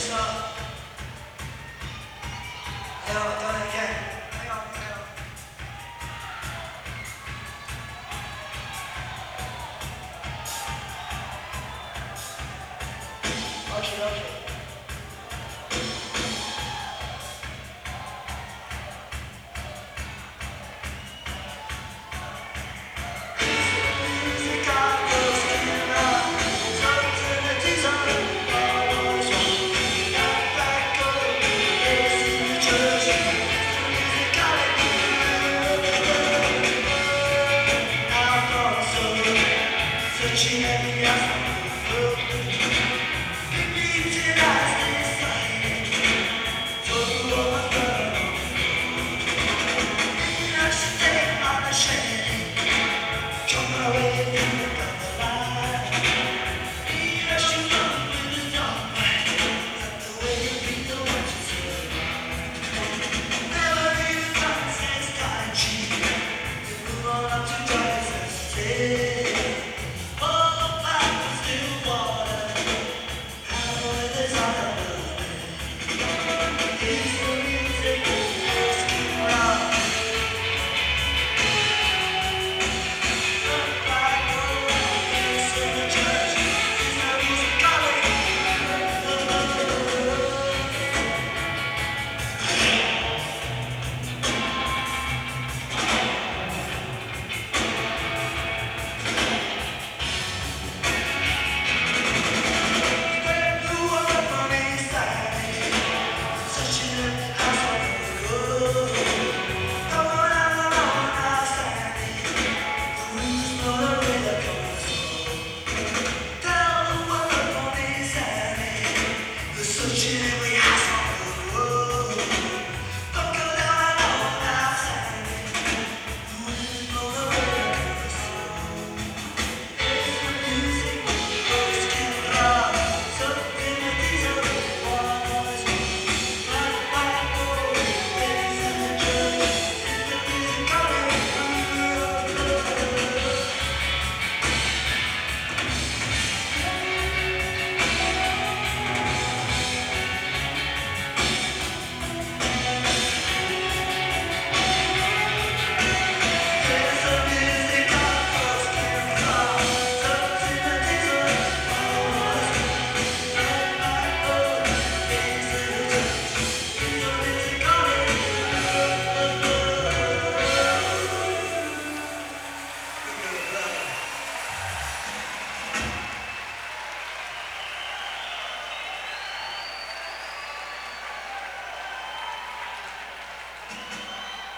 this up. Hang on, done it again. Hang on, hang on. Okay, okay. Music I was giving up. Something that is on. I was walking out back of the church. Music I now I'm so searching every aspect of the world.